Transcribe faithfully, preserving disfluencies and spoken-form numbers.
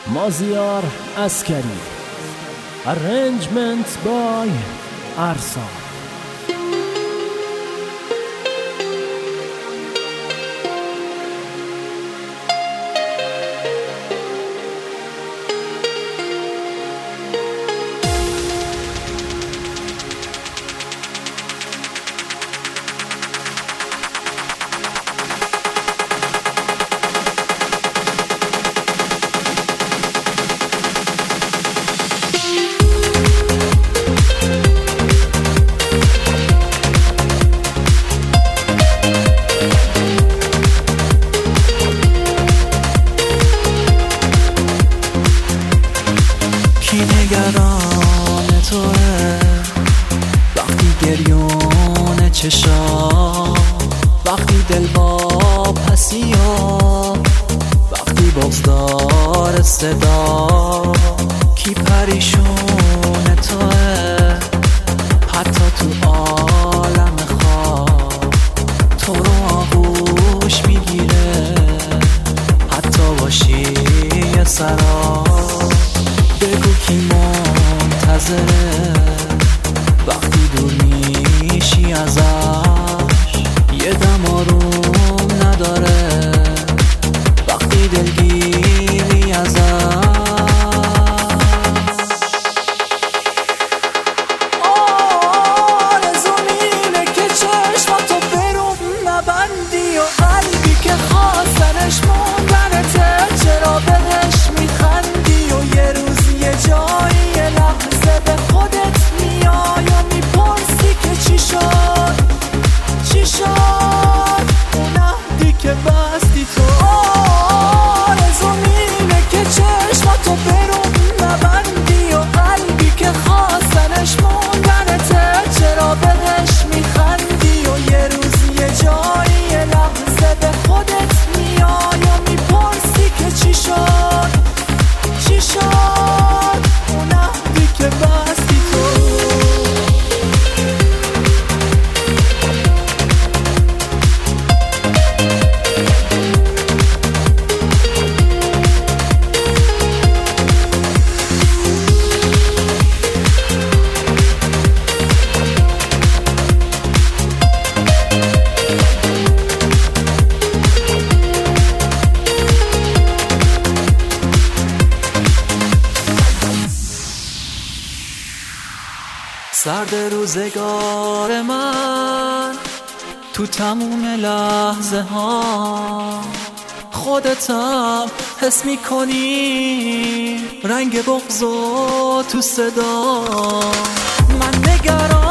مازیار عسکری. Arrangement by Arsa. نگران توه وقتی گریون چشا، وقتی دل با پسی ها، وقتی بازدار صدا. کی پریشون توه حتی تو عالم خواب، تو رو آغوش میگیره حتی باشی یه سرا. بگو کی منتظره وقتی دور میشی ازش، یه دم آروم نداره وقتی دلگیری ازش. آرزوم اینه که چشماتو بروم نبندی و قلبی که خواستنش موندنته، چرا بهش میخندی و یه روز یه جایی یه لحظه به خودت میای و میپرسی که چی شد چی شد اون عهدی که بستی تو. آرزوم اینه که چشماتو بروم نبندی و قلبی که خواستنش موندنته، چرا بهش میخندی و یه روز یه جایی یه لحظه به خودت میای و میپرسی که چی شد چی شد اون عهدی که بستی تو. سرد روزگار من تو تموم لحظه ها، خودتم حس میکنی رنگ بغض و تو صدا. من نگران